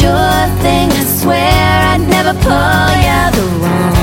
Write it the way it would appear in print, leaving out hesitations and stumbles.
sure thing. I swear I'd never pull you the wrong